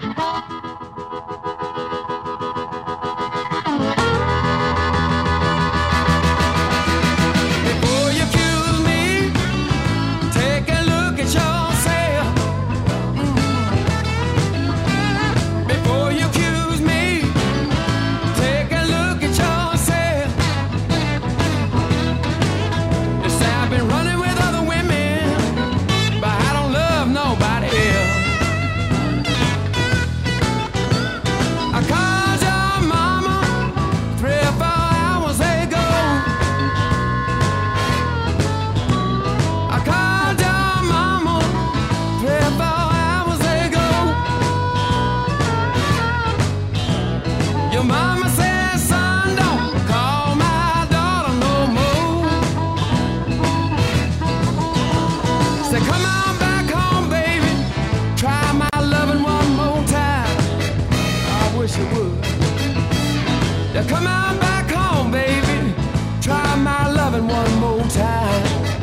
Come on back home, baby. Try my loving one more time.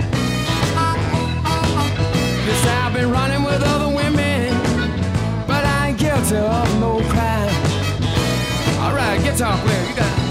Yes, I've been running with other women, but I ain't guilty of no crime. All right, guitar player, you got it.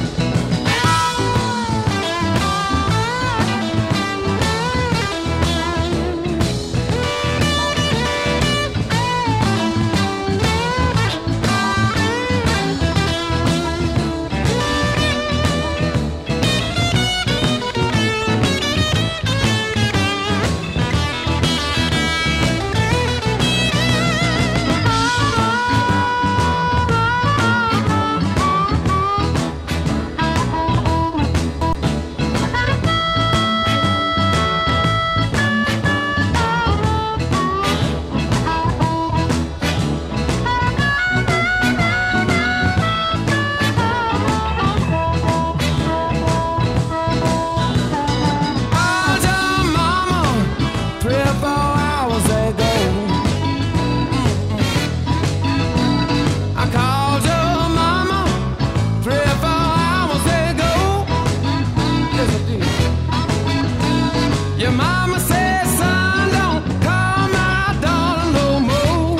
Your mama said, son, don't call my daughter no more.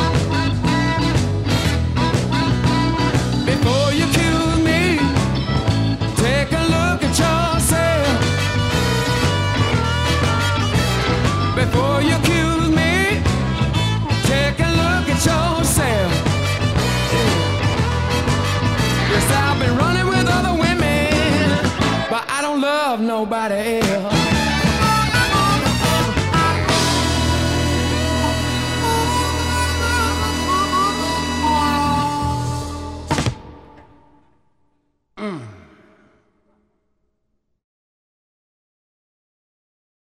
Before you accuse me, take a look at yourself. Before you accuse me, take a look at yourself. Yes, I've been running with other women, but I don't love nobody else.